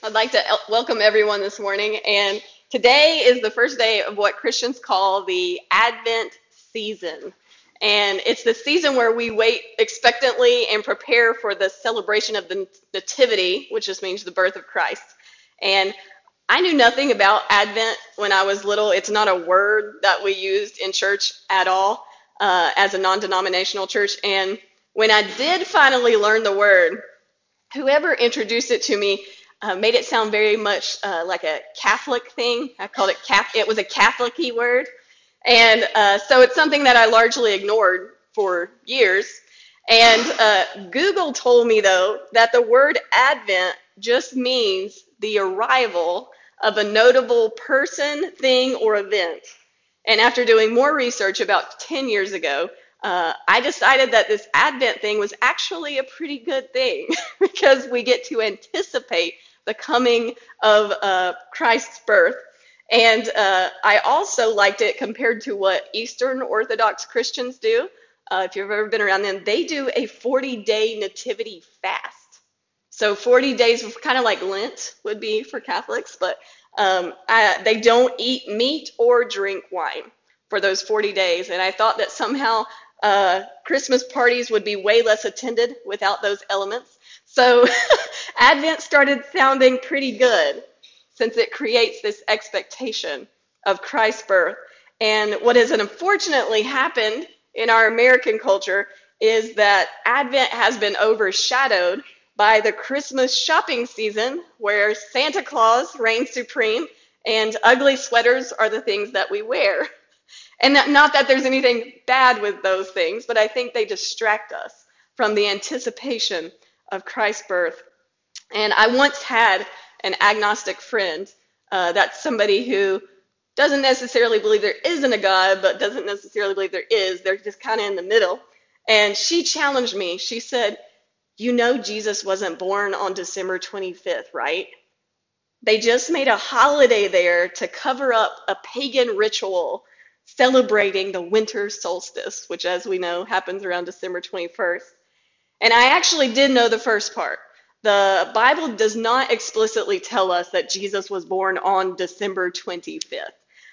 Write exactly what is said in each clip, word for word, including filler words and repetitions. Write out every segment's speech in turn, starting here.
I'd like to el- welcome everyone this morning. And today is the first day of what Christians call the Advent season. And it's the season where we wait expectantly and prepare for the celebration of the Nativity, which just means the birth of Christ. And I knew nothing about Advent when I was little. It's not a word that we used in church at all uh, as a non-denominational church. And when I did finally learn the word, whoever introduced it to me uh, made it sound very much uh, like a Catholic thing. I called it Cath- it was a Catholic-y word. And uh, so it's something that I largely ignored for years. And uh, Google told me, though, that the word Advent just means the arrival of a notable person, thing, or event. And after doing more research about ten years ago, uh, I decided that this Advent thing was actually a pretty good thing because we get to anticipate the coming of uh, Christ's birth. And uh, I also liked it compared to what Eastern Orthodox Christians do. Uh, if you've ever been around them, they do a forty-day nativity fast. So forty days, kind of like Lent would be for Catholics, but um, I, they don't eat meat or drink wine for those forty days. And I thought that somehow uh, Christmas parties would be way less attended without those elements. So Advent started sounding pretty good since it creates this expectation of Christ's birth. And what has unfortunately happened in our American culture is that Advent has been overshadowed by the Christmas shopping season where Santa Claus reigns supreme and ugly sweaters are the things that we wear. And that, not that there's anything bad with those things, but I think they distract us from the anticipation of Christ's birth. And I once had an agnostic friend. Uh, that's somebody who doesn't necessarily believe there isn't a God, but doesn't necessarily believe there is. They're just kind of in the middle. And she challenged me. She said, "You know Jesus wasn't born on December twenty-fifth, right? They just made a holiday there to cover up a pagan ritual celebrating the winter solstice," which, as we know, happens around December twenty-first. And I actually did know the first part. The Bible does not explicitly tell us that Jesus was born on December twenty-fifth.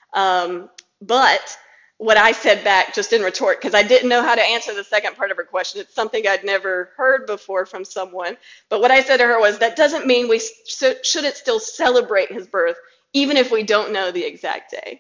Um, but what I said back, just in retort, because I didn't know how to answer the second part of her question. It's something I'd never heard before from someone. But what I said to her was, that doesn't mean we sh- shouldn't still celebrate his birth, even if we don't know the exact day.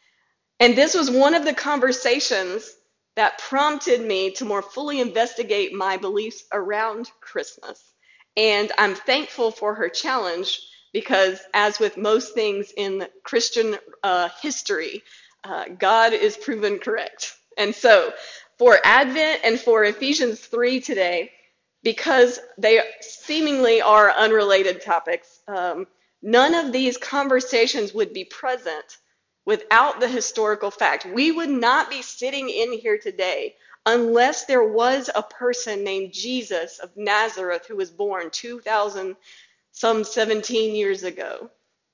And this was one of the conversations that prompted me to more fully investigate my beliefs around Christmas. And I'm thankful for her challenge because, as with most things in Christian uh, history, uh, God is proven correct. And so, for Advent and for Ephesians three today, because they seemingly are unrelated topics, um, none of these conversations would be present without the historical fact. We would not be sitting in here today unless there was a person named Jesus of Nazareth who was born two thousand, some seventeen years ago.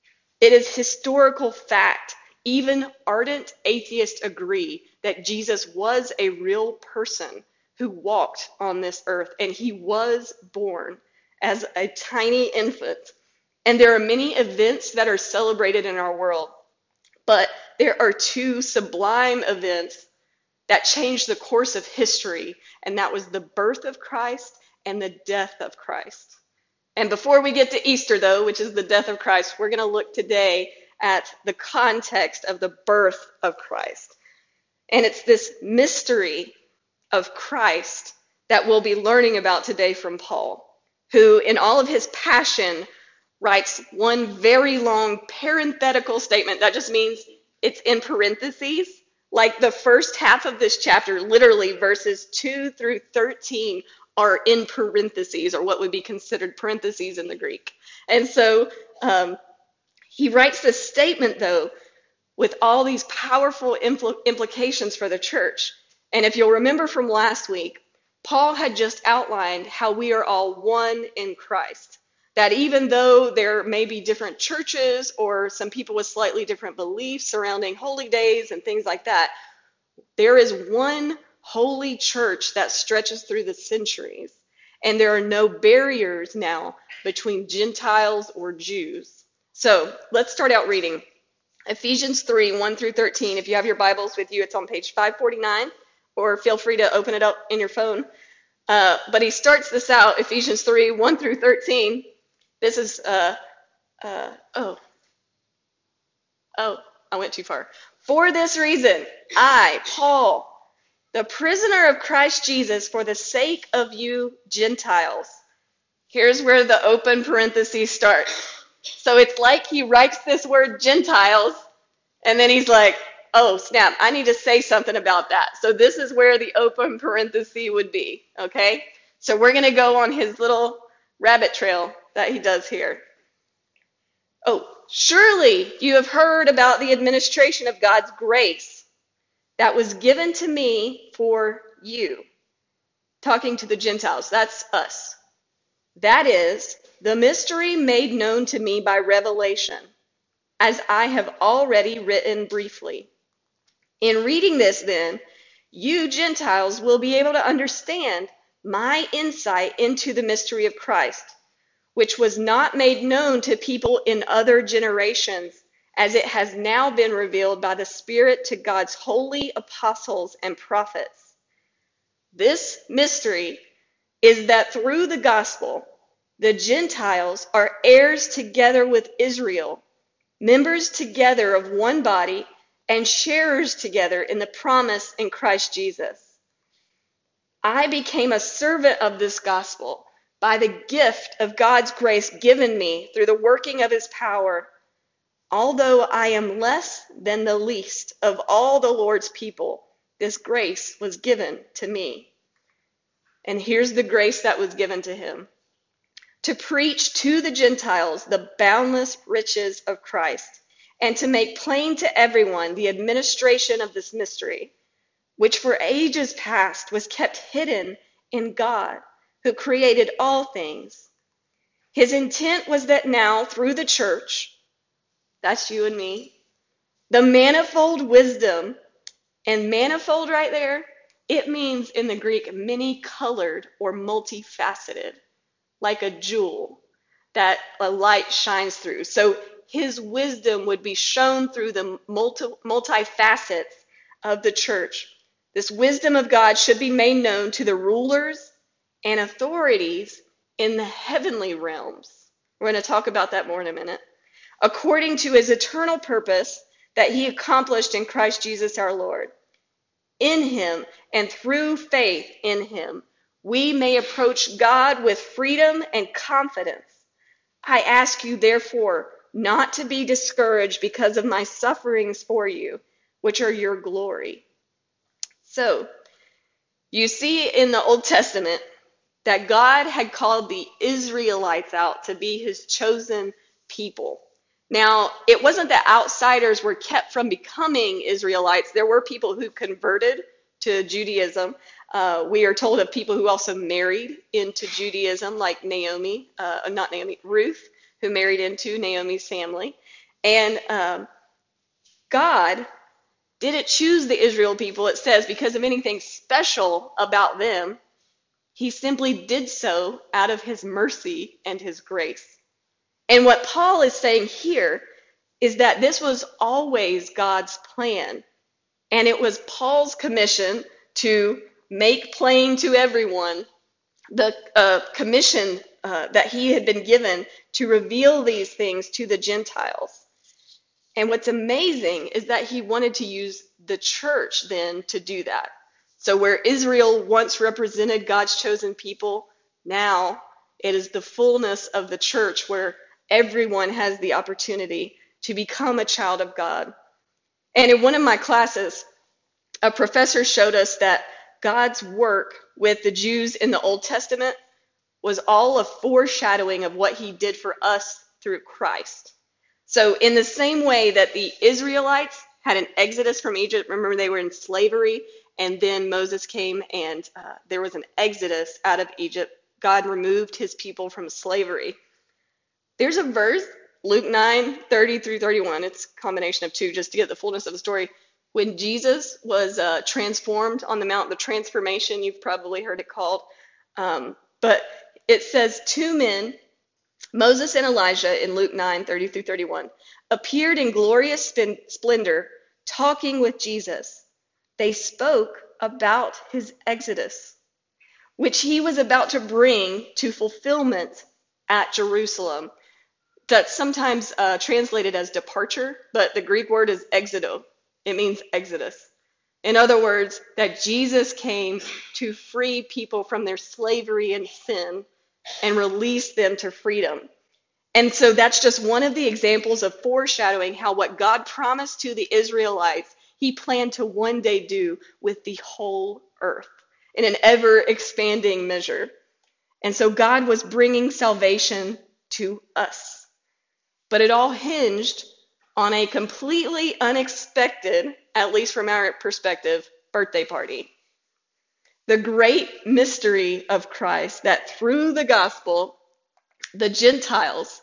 It is historical fact. Even ardent atheists agree that Jesus was a real person who walked on this earth, and he was born as a tiny infant. And there are many events that are celebrated in our world, but there are two sublime events that changed the course of history, and that was the birth of Christ and the death of Christ. And before we get to Easter, though, which is the death of Christ, we're going to look today at the context of the birth of Christ. And it's this mystery of Christ that we'll be learning about today from Paul, who, in all of his passion, writes one very long parenthetical statement. That just means it's in parentheses. Like the first half of this chapter, literally verses two through thirteen, are in parentheses, or what would be considered parentheses in the Greek. And so um, he writes this statement, though, with all these powerful impl- implications for the church. And if you'll remember from last week, Paul had just outlined how we are all one in Christ. That even though there may be different churches or some people with slightly different beliefs surrounding holy days and things like that, there is one holy church that stretches through the centuries. and there are no barriers now between Gentiles or Jews. So let's start out reading. Ephesians three, one through thirteen. If you have your Bibles with you, it's on page five forty-nine, or feel free to open it up in your phone. Uh, but he starts this out, Ephesians three, one through thirteen. This is, uh, uh, oh, oh, I went too far. For this reason, I, Paul, the prisoner of Christ Jesus, for the sake of you Gentiles. Here's where the open parentheses start. So it's like he writes this word Gentiles, and then he's like, oh, snap, I need to say something about that. So this is where the open parenthesis would be, okay? So we're going to go on his little rabbit trail that he does here. Oh, surely you have heard about the administration of God's grace that was given to me for you. Talking to the Gentiles, that's us. That is the mystery made known to me by revelation, as I have already written briefly. In reading this, then, you Gentiles will be able to understand my insight into the mystery of Christ, which was not made known to people in other generations, as it has now been revealed by the Spirit to God's holy apostles and prophets. This mystery is that through the gospel, the Gentiles are heirs together with Israel, members together of one body, and sharers together in the promise in Christ Jesus. I became a servant of this gospel by the gift of God's grace given me through the working of his power. Although I am less than the least of all the Lord's people, this grace was given to me. And here's the grace that was given to him: to preach to the Gentiles the boundless riches of Christ, and to make plain to everyone the administration of this mystery, which for ages past was kept hidden in God, who created all things. His intent was that now, through the church, that's you and me, the manifold wisdom, and manifold right there, it means in the Greek many-colored or multifaceted, like a jewel that a light shines through. So his wisdom would be shown through the multi, multi-facets of the church. This wisdom of God should be made known to the rulers and authorities in the heavenly realms. We're going to talk about that more in a minute. According to his eternal purpose that he accomplished in Christ Jesus our Lord. In him and through faith in him, we may approach God with freedom and confidence. I ask you, therefore, not to be discouraged because of my sufferings for you, which are your glory. So, you see in the Old Testament that God had called the Israelites out to be his chosen people. Now, it wasn't that outsiders were kept from becoming Israelites. There were people who converted to Judaism. Uh, we are told of people who also married into Judaism, like Naomi, uh, not Naomi, Ruth, who married into Naomi's family. And um, God didn't choose the Israel people, it says, because of anything special about them. He simply did so out of his mercy and his grace. And what Paul is saying here is that this was always God's plan. And it was Paul's commission to make plain to everyone the uh, commission uh, that he had been given to reveal these things to the Gentiles. And what's amazing is that he wanted to use the church then to do that. So where Israel once represented God's chosen people, now it is the fullness of the church where everyone has the opportunity to become a child of God. And in one of my classes, a professor showed us that God's work with the Jews in the Old Testament was all a foreshadowing of what he did for us through Christ. So in the same way that the Israelites had an exodus from Egypt, remember they were in slavery, and then Moses came and uh, there was an exodus out of Egypt. God removed his people from slavery. There's a verse, Luke nine, thirty through thirty-one. It's a combination of two just to get the fullness of the story. When Jesus was uh, transformed on the Mount of Transformation, you've probably heard it called, um, but it says two men, Moses and Elijah in Luke nine thirty through thirty-one, appeared in glorious spin- splendor, talking with Jesus. They spoke about his exodus, which he was about to bring to fulfillment at Jerusalem. That's sometimes uh, translated as departure, but the Greek word is exodo. It means exodus. In other words, that Jesus came to free people from their slavery and sin and release them to freedom. And so that's just one of the examples of foreshadowing how what God promised to the Israelites, he planned to one day do with the whole earth in an ever expanding measure. And so God was bringing salvation to us. But it all hinged on a completely unexpected, at least from our perspective, birthday party. The great mystery of Christ, that through the gospel, the Gentiles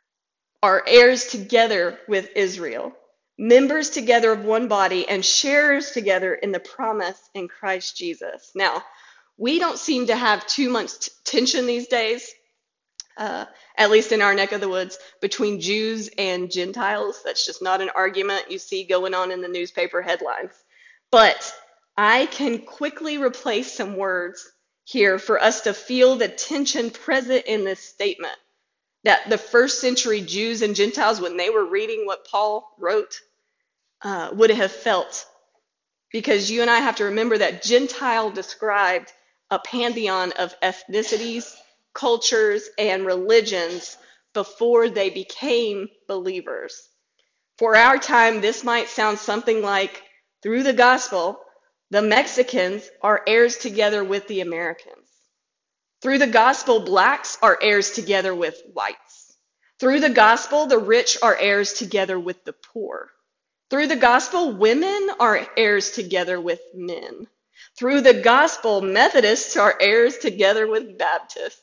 are heirs together with Israel, members together of one body, and sharers together in the promise in Christ Jesus. Now, we don't seem to have too much t- tension these days, uh, at least in our neck of the woods, between Jews and Gentiles. That's just not an argument you see going on in the newspaper headlines. But I can quickly replace some words here for us to feel the tension present in this statement that the first century Jews and Gentiles, when they were reading what Paul wrote, uh, would have felt. Because you and I have to remember that Gentile described a pantheon of ethnicities, cultures, and religions before they became believers. For our time, this might sound something like, through the gospel, the Mexicans are heirs together with the Americans. Through the gospel, blacks are heirs together with whites. Through the gospel, the rich are heirs together with the poor. Through the gospel, women are heirs together with men. Through the gospel, Methodists are heirs together with Baptists.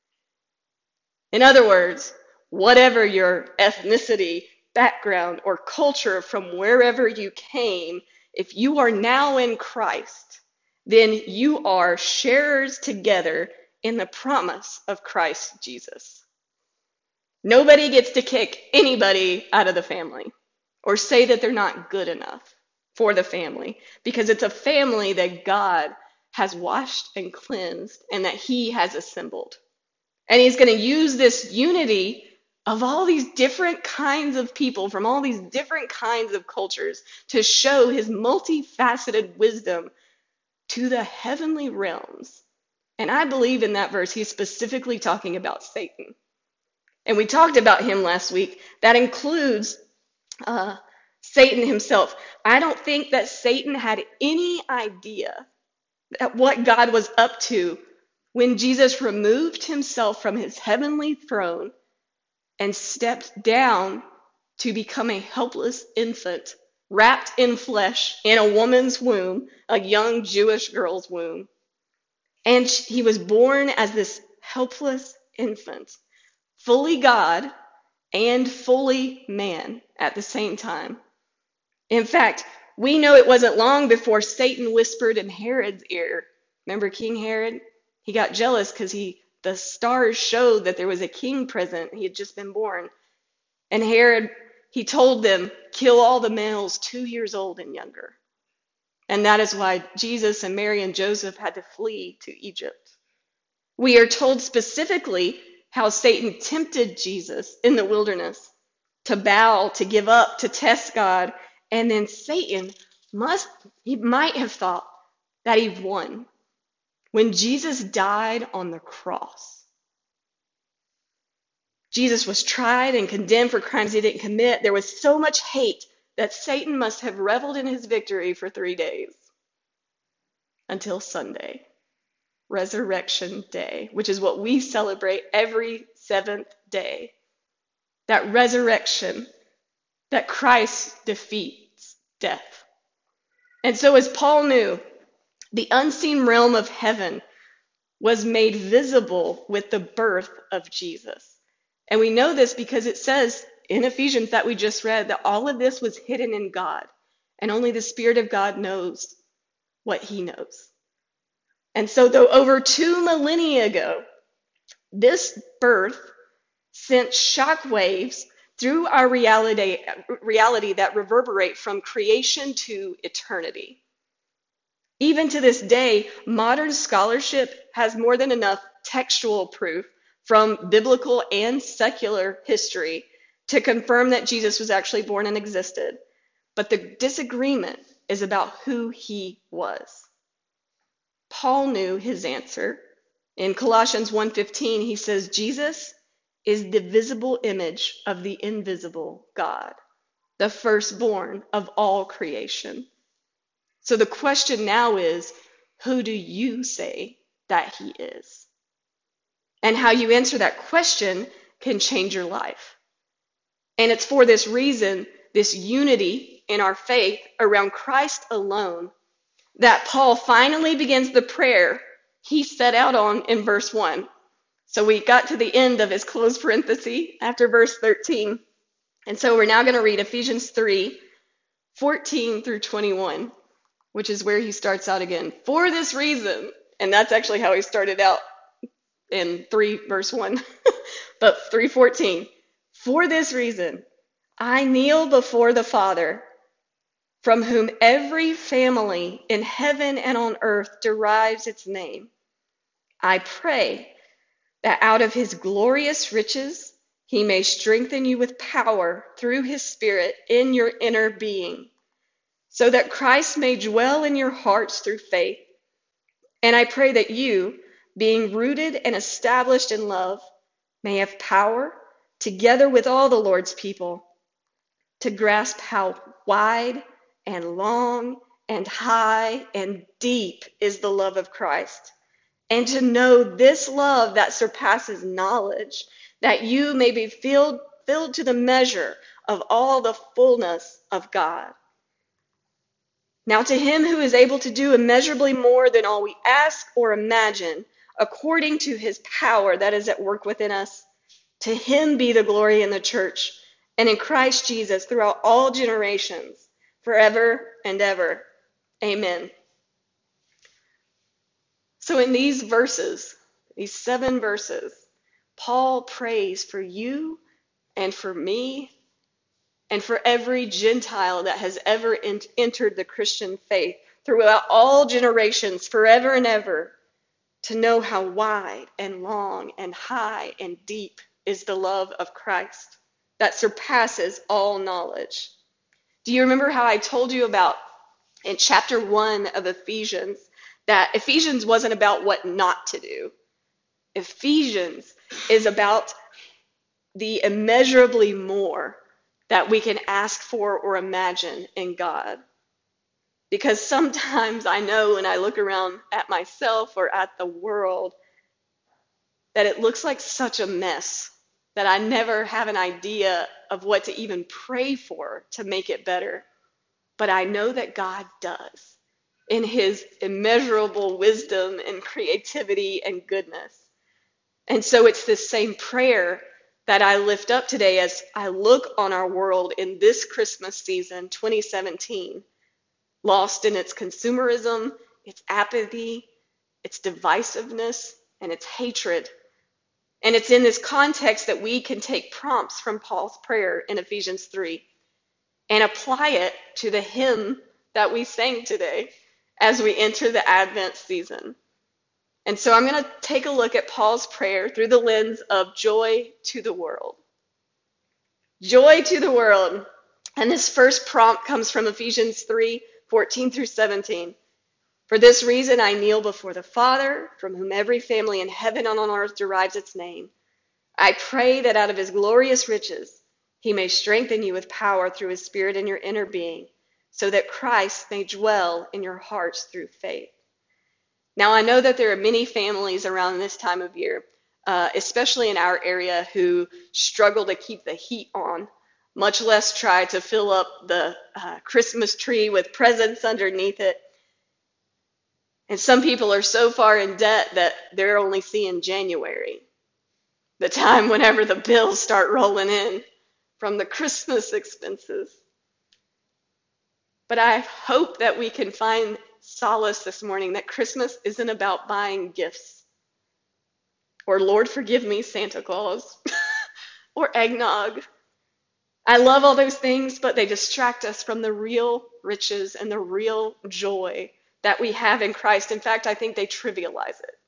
In other words, whatever your ethnicity, background, or culture from wherever you came, if you are now in Christ, then you are sharers together in the promise of Christ Jesus. Nobody gets to kick anybody out of the family or say that they're not good enough for the family, because it's a family that God has washed and cleansed and that he has assembled. And he's going to use this unity of all these different kinds of people from all these different kinds of cultures to show his multifaceted wisdom to the heavenly realms. And I believe in that verse, he's specifically talking about Satan. And we talked about him last week. That includes uh, Satan himself. I don't think that Satan had any idea at what God was up to when Jesus removed himself from his heavenly throne and stepped down to become a helpless infant, wrapped in flesh in a woman's womb, a young Jewish girl's womb. And he was born as this helpless infant, fully God and fully man at the same time. In fact, we know it wasn't long before Satan whispered in Herod's ear. Remember King Herod? He got jealous because he the stars showed that there was a king present. He had just been born. And Herod, he told them, kill all the males two years old and younger. And that is why Jesus and Mary and Joseph had to flee to Egypt. We are told specifically how Satan tempted Jesus in the wilderness to bow, to give up, to test God. And then Satan must, he might have thought that he won when Jesus died on the cross. Jesus was tried and condemned for crimes he didn't commit. There was so much hate that Satan must have reveled in his victory for three days until Sunday, Resurrection Day, which is what we celebrate every seventh day. That resurrection, that Christ defeats death. And so as Paul knew, the unseen realm of heaven was made visible with the birth of Jesus. And we know this because it says in Ephesians that we just read that all of this was hidden in God, and only the Spirit of God knows what he knows. And so though over two millennia ago, This birth sent shock waves through our reality, reality that reverberate from creation to eternity. Even to this day, modern scholarship has more than enough textual proof from biblical and secular history to confirm that Jesus was actually born and existed. But the disagreement is about who he was. Paul knew his answer. In Colossians one fifteen, he says, Jesus is the visible image of the invisible God, the firstborn of all creation. So the question now is, who do you say that he is? And how you answer that question can change your life. And it's for this reason, this unity in our faith around Christ alone, that Paul finally begins the prayer he set out on in verse one. So we got to the end of his closed parenthesis after verse thirteen. And so we're now going to read Ephesians three, fourteen through twenty-one, which is where he starts out again. For this reason, and that's actually how he started out in three verse one, but three fourteen. For this reason, I kneel before the Father, from whom every family in heaven and on earth derives its name. I pray that out of his glorious riches he may strengthen you with power through his Spirit in your inner being, so that Christ may dwell in your hearts through faith. And I pray that you, being rooted and established in love, may have power, together with all the Lord's people, to grasp how wide and long and high and deep is the love of Christ, and to know this love that surpasses knowledge, that you may be filled, filled to the measure of all the fullness of God. Now to him who is able to do immeasurably more than all we ask or imagine, according to his power that is at work within us, to him be the glory in the church and in Christ Jesus throughout all generations, forever and ever. Amen. So in these verses, these seven verses, Paul prays for you and for me and for every Gentile that has ever ent- entered the Christian faith throughout all generations, forever and ever, to know how wide and long and high and deep is the love of Christ that surpasses all knowledge. Do you remember how I told you about in chapter one of Ephesians that Ephesians wasn't about what not to do? Ephesians is about the immeasurably more that we can ask for or imagine in God. Because sometimes I know when I look around at myself or at the world that it looks like such a mess that I never have an idea of what to even pray for to make it better. But I know that God does in his immeasurable wisdom and creativity and goodness. And so it's this same prayer that I lift up today as I look on our world in this Christmas season, twenty seventeen, lost in its consumerism, its apathy, its divisiveness, and its hatred. And it's in this context that we can take prompts from Paul's prayer in Ephesians three and apply it to the hymn that we sang today as we enter the Advent season. And so I'm going to take a look at Paul's prayer through the lens of joy to the world. Joy to the world. And this first prompt comes from Ephesians three, fourteen through seventeen. For this reason I kneel before the Father, from whom every family in heaven and on earth derives its name. I pray that out of his glorious riches he may strengthen you with power through his Spirit in your inner being, so that Christ may dwell in your hearts through faith. Now, I know that there are many families around this time of year, uh, especially in our area, who struggle to keep the heat on, much less try to fill up the uh, Christmas tree with presents underneath it. And some people are so far in debt that they're only seeing January, the time whenever the bills start rolling in from the Christmas expenses. But I hope that we can find solace this morning that Christmas isn't about buying gifts. or Lord forgive me, Santa Claus, or eggnog. I love all those things, but they distract us from the real riches and the real joy that we have in Christ. In fact, I think they trivialize it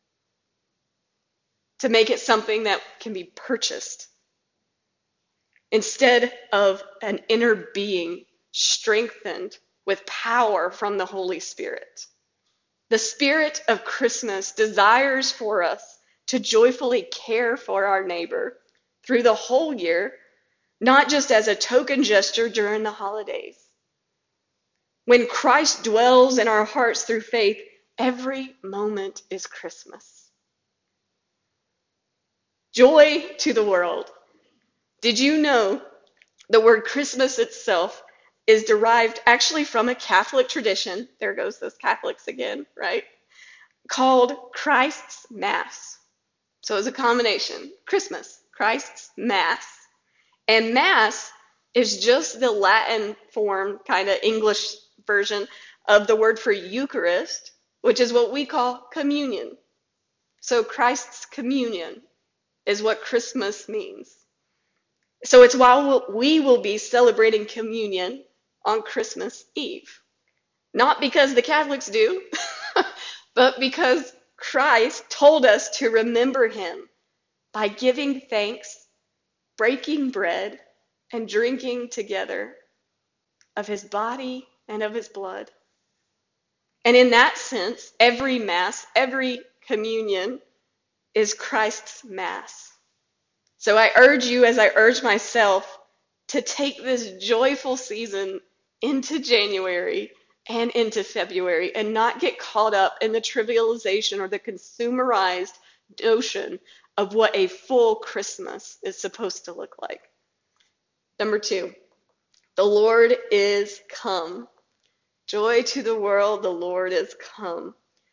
to make it something that can be purchased instead of an inner being strengthened with power from the Holy Spirit. The spirit of Christmas desires for us to joyfully care for our neighbor through the whole year, not just as a token gesture during the holidays. When Christ dwells in our hearts through faith, every moment is Christmas. Joy to the world. Did you know the word Christmas itself is derived actually from a Catholic tradition? There goes those Catholics again, right? Called Christ's Mass. So it's a combination. Christmas, Christ's Mass. And Mass is just the Latin form, kind of English version of the word for Eucharist, which is what we call communion. So Christ's communion is what Christmas means. So it's while we will be celebrating communion on Christmas Eve. Not because the Catholics do, but because Christ told us to remember him by giving thanks, breaking bread, and drinking together of his body and of his blood. And in that sense, every Mass, every communion is Christ's Mass. So I urge you, as I urge myself, to take this joyful season into January and into February and not get caught up in the trivialization or the consumerized notion of what a full Christmas is supposed to look like. Number two, the Lord is come. Joy to the world, the Lord is come.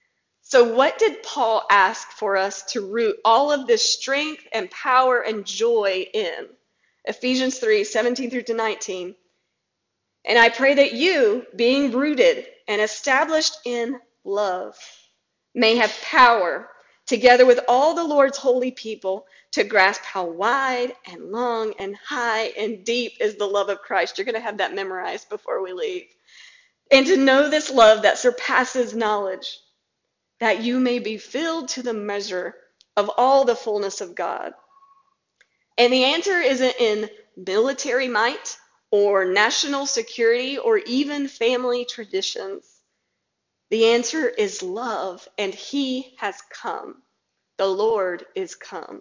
So what did Paul ask for us to root all of this strength and power and joy in? Ephesians three, seventeen through to nineteen. And I pray that you, being rooted and established in love, may have power, together with all the Lord's holy people, to grasp how wide and long and high and deep is the love of Christ. You're going to have that memorized before we leave. And to know this love that surpasses knowledge, that you may be filled to the measure of all the fullness of God. And the answer isn't in military might or national security or even family traditions. The answer is love, and he has come. The Lord is come.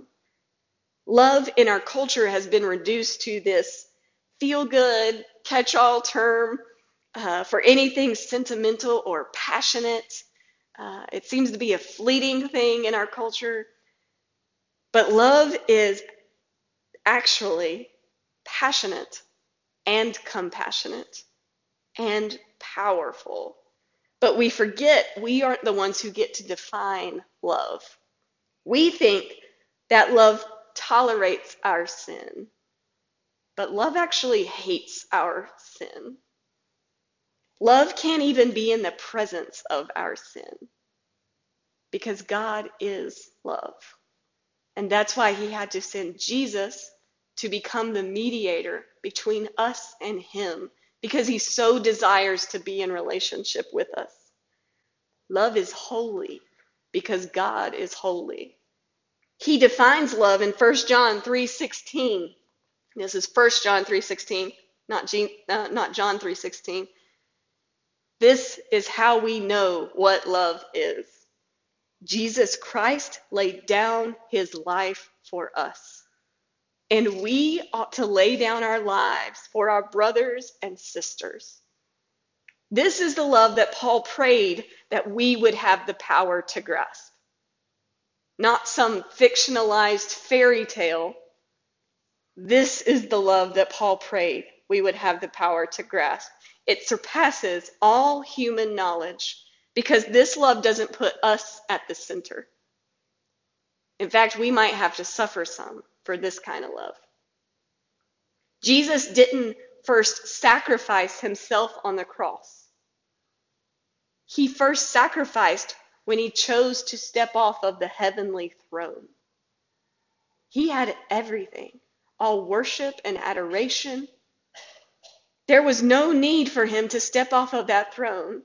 Love in our culture has been reduced to this feel-good, catch-all term uh, for anything sentimental or passionate. Uh, it seems to be a fleeting thing in our culture. But love is actually passionate and compassionate and powerful. But we forget we aren't the ones who get to define love. We think that love tolerates our sin, but love actually hates our sin. Love can't even be in the presence of our sin because God is love. And that's why he had to send Jesus to become the mediator between us and him, because he so desires to be in relationship with us. Love is holy because God is holy. He defines love in First John three sixteen. This is First John three sixteen, not, Jean, uh, not John three sixteen. This is how we know what love is. Jesus Christ laid down his life for us. And we ought to lay down our lives for our brothers and sisters. This is the love that Paul prayed that we would have the power to grasp. Not some fictionalized fairy tale. This is the love that Paul prayed we would have the power to grasp. It surpasses all human knowledge because this love doesn't put us at the center. In fact, we might have to suffer some for this kind of love. Jesus didn't first sacrifice himself on the cross. He first sacrificed when he chose to step off of the heavenly throne. He had everything, all worship and adoration. There was no need for him to step off of that throne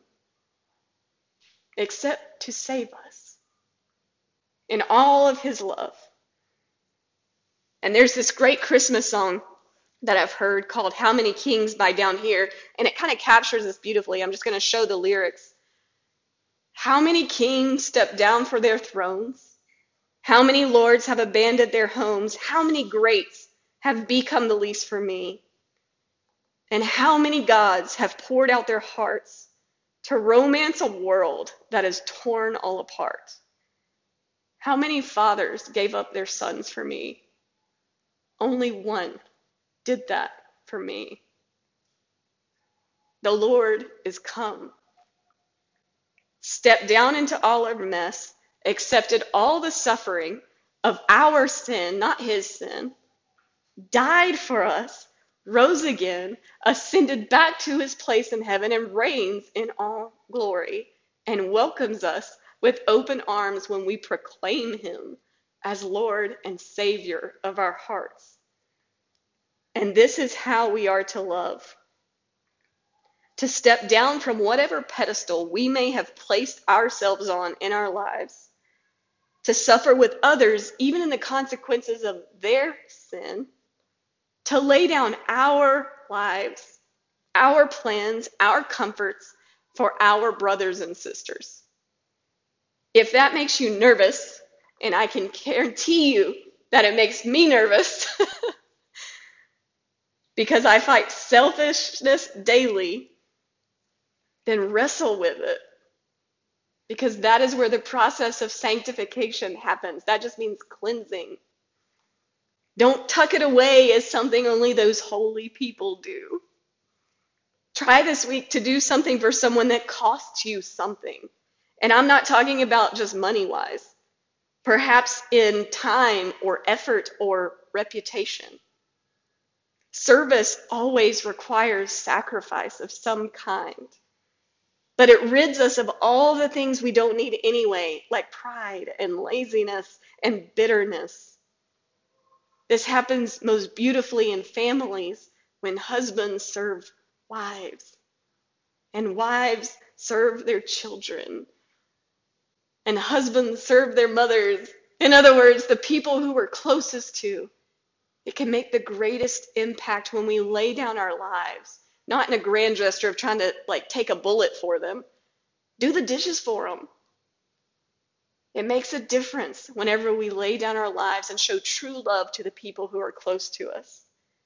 except to save us in all of his love. And there's this great Christmas song that I've heard called How Many Kings Lie Down Here, and it kind of captures this beautifully. I'm just going to show the lyrics. How many kings step down for their thrones? How many lords have abandoned their homes? How many greats have become the least for me? And how many gods have poured out their hearts to romance a world that is torn all apart? How many fathers gave up their sons for me? Only one did that for me. The Lord is come, stepped down into all our mess, accepted all the suffering of our sin, not his sin, died for us, rose again, ascended back to his place in heaven, and reigns in all glory, and welcomes us with open arms when we proclaim him as Lord and Savior of our hearts. And this is how we are to love. To step down from whatever pedestal we may have placed ourselves on in our lives, to suffer with others, even in the consequences of their sin, to lay down our lives, our plans, our comforts for our brothers and sisters. If that makes you nervous, and I can guarantee you that it makes me nervous, because I fight selfishness daily, then wrestle with it. Because that is where the process of sanctification happens. That just means cleansing. Don't tuck it away as something only those holy people do. Try this week to do something for someone that costs you something. And I'm not talking about just money-wise. Perhaps in time or effort or reputation. Service always requires sacrifice of some kind. But it rids us of all the things we don't need anyway, like pride and laziness and bitterness. This happens most beautifully in families when husbands serve wives and wives serve their children and husbands serve their mothers. In other words, the people who we're closest to. It can make the greatest impact when we lay down our lives, not in a grand gesture of trying to like take a bullet for them. Do the dishes for them. It makes a difference whenever we lay down our lives and show true love to the people who are close to us.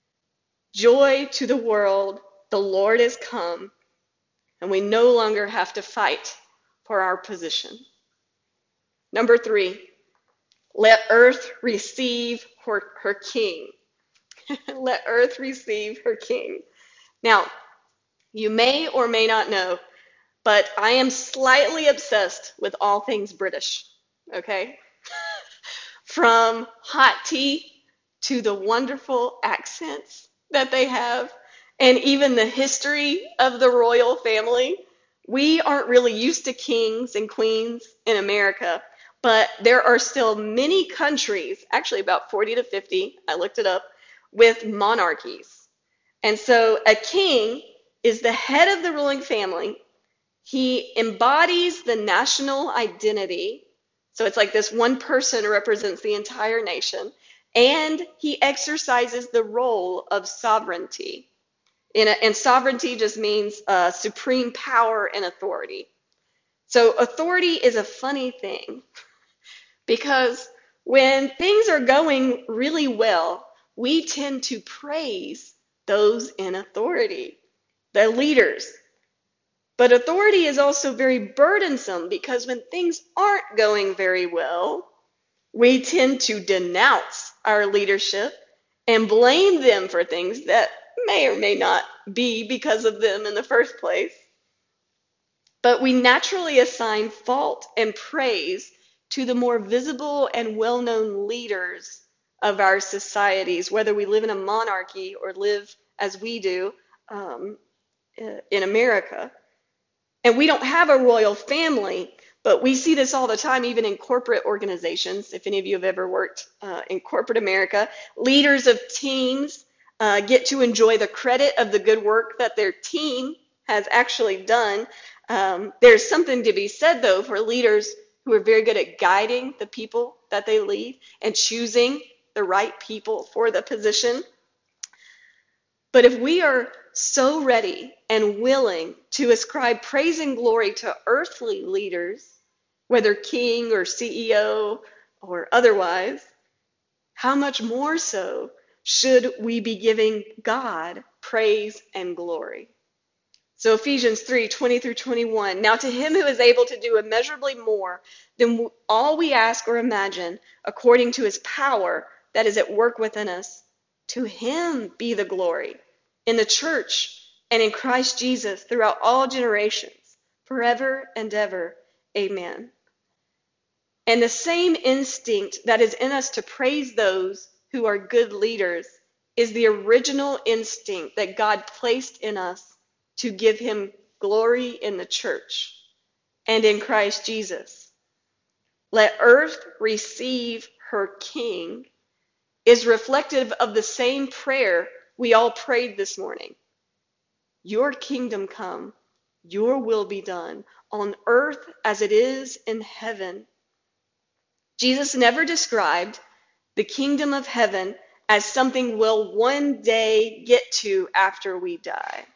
Joy to the world, the Lord is come, and we no longer have to fight for our position. Number three, let earth receive her, her king. Let earth receive her king. Now, you may or may not know, but I am slightly obsessed with all things British, okay? From hot tea to the wonderful accents that they have, and even the history of the royal family. We aren't really used to kings and queens in America, but there are still many countries, actually about forty to fifty, I looked it up, with monarchies. And so a king is the head of the ruling family. He embodies the national identity. So it's like this one person represents the entire nation. And he exercises the role of sovereignty. In a, and sovereignty just means uh, supreme power and authority. So authority is a funny thing. Because when things are going really well, we tend to praise those in authority, the leaders. But authority is also very burdensome because when things aren't going very well, we tend to denounce our leadership and blame them for things that may or may not be because of them in the first place. But we naturally assign fault and praise to the more visible and well-known leaders of our societies, whether we live in a monarchy or live as we do um, in America. And we don't have a royal family, but we see this all the time, even in corporate organizations. If any of you have ever worked uh, in corporate America, leaders of teams uh, get to enjoy the credit of the good work that their team has actually done. Um, there's something to be said, though, for leaders who are very good at guiding the people that they lead and choosing the right people for the position. But if we are so ready and willing to ascribe praise and glory to earthly leaders, whether king or C E O or otherwise, how much more so should we be giving God praise and glory? So Ephesians three, twenty through twenty-one, now to him who is able to do immeasurably more than all we ask or imagine, according to his power that is at work within us, to him be the glory in the church and in Christ Jesus throughout all generations, forever and ever. Amen. And the same instinct that is in us to praise those who are good leaders is the original instinct that God placed in us to give him glory in the church and in Christ Jesus. Let earth receive her King is reflective of the same prayer we all prayed this morning. Your kingdom come, your will be done on earth as it is in heaven. Jesus never described the kingdom of heaven as something we'll one day get to after we die,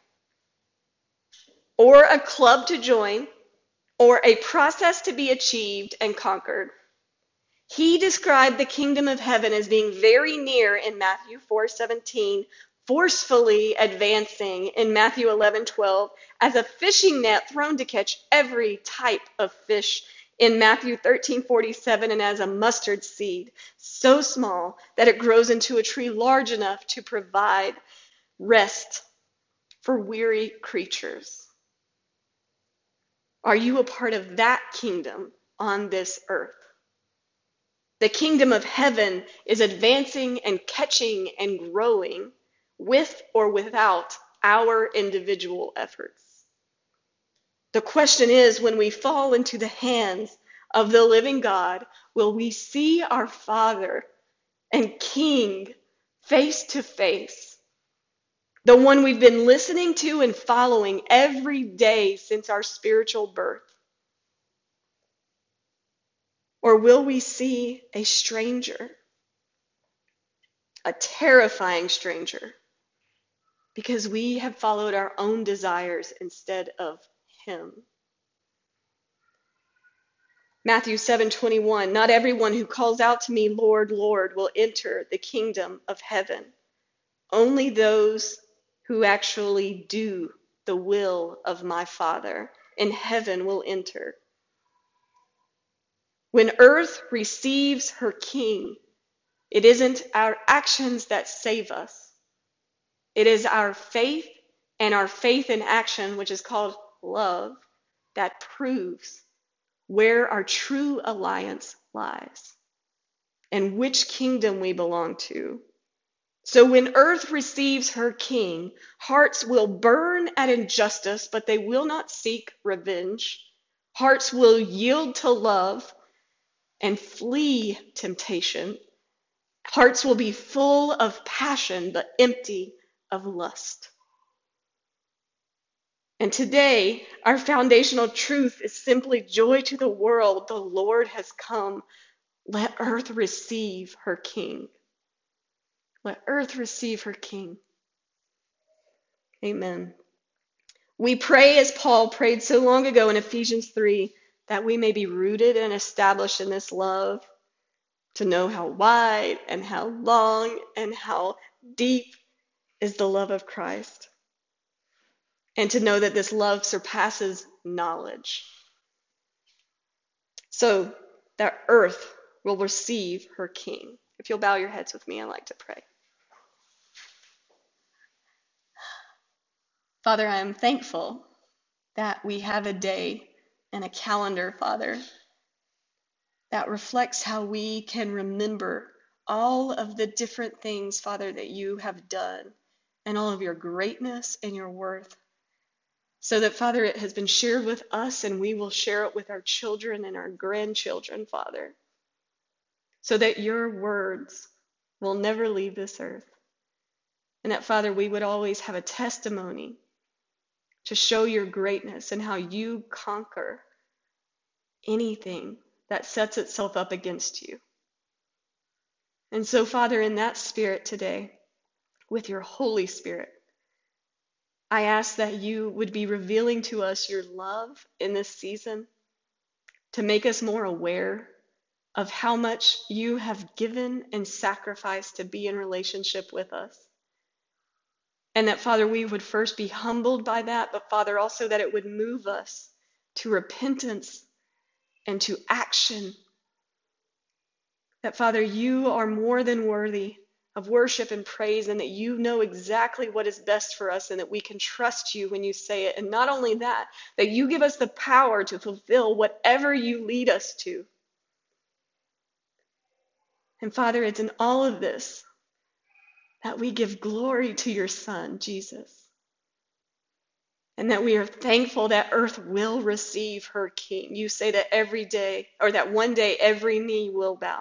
or a club to join, or a process to be achieved and conquered. He described the kingdom of heaven as being very near in Matthew four seventeen, forcefully advancing in Matthew eleven twelve, as a fishing net thrown to catch every type of fish in Matthew thirteen forty-seven, and as a mustard seed, so small that it grows into a tree large enough to provide rest for weary creatures. Are you a part of that kingdom on this earth? The kingdom of heaven is advancing and catching and growing with or without our individual efforts. The question is, when we fall into the hands of the living God, will we see our Father and King face to face? The one we've been listening to and following every day since our spiritual birth? Or will we see a stranger, a terrifying stranger, because we have followed our own desires instead of him? Matthew seven twenty-one, not everyone who calls out to me, Lord, Lord, will enter the kingdom of heaven. Only those who actually do the will of my Father in heaven will enter. When earth receives her King, it isn't our actions that save us. It is our faith and our faith in action, which is called love, that proves where our true alliance lies and which kingdom we belong to. So when earth receives her King, hearts will burn at injustice, but they will not seek revenge. Hearts will yield to love and flee temptation. Hearts will be full of passion, but empty of lust. And today, our foundational truth is simply joy to the world. The Lord has come. Let earth receive her King. Let earth receive her King. Amen. We pray as Paul prayed so long ago in Ephesians three, that we may be rooted and established in this love, to know how wide and how long and how deep is the love of Christ, and to know that this love surpasses knowledge, so that earth will receive her King. If you'll bow your heads with me, I'd like to pray. Father, I am thankful that we have a day and a calendar, Father, that reflects how we can remember all of the different things, Father, that you have done, and all of your greatness and your worth. so that, Father, it has been shared with us and we will share it with our children and our grandchildren, Father, so that your words will never leave this earth. And that, Father, we would always have a testimony to show your greatness and how you conquer anything that sets itself up against you. And so, Father, in that spirit today, with your Holy Spirit, I ask that you would be revealing to us your love in this season to make us more aware of how much you have given and sacrificed to be in relationship with us. And that, Father, we would first be humbled by that, but, Father, also that it would move us to repentance and to action. That, Father, you are more than worthy of worship and praise, and that you know exactly what is best for us, and that we can trust you when you say it. And not only that, that you give us the power to fulfill whatever you lead us to. And Father, it's in all of this that we give glory to your Son, Jesus. And that we are thankful that earth will receive her King. You say that every day, or that one day every knee will bow.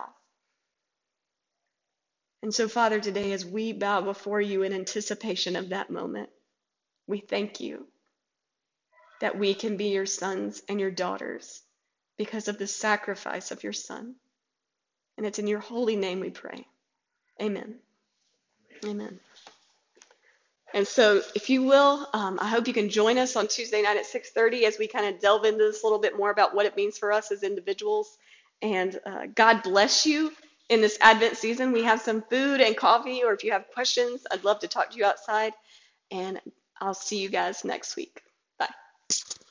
And so, Father, today as we bow before you in anticipation of that moment, we thank you that we can be your sons and your daughters because of the sacrifice of your Son. And it's in your holy name we pray. Amen. Amen. And so, if you will, um, I hope you can join us on Tuesday night at six thirty as we kind of delve into this a little bit more about what it means for us as individuals. And uh, God bless you in this Advent season. We have some food and coffee, or if you have questions, I'd love to talk to you outside. And I'll see you guys next week. Bye.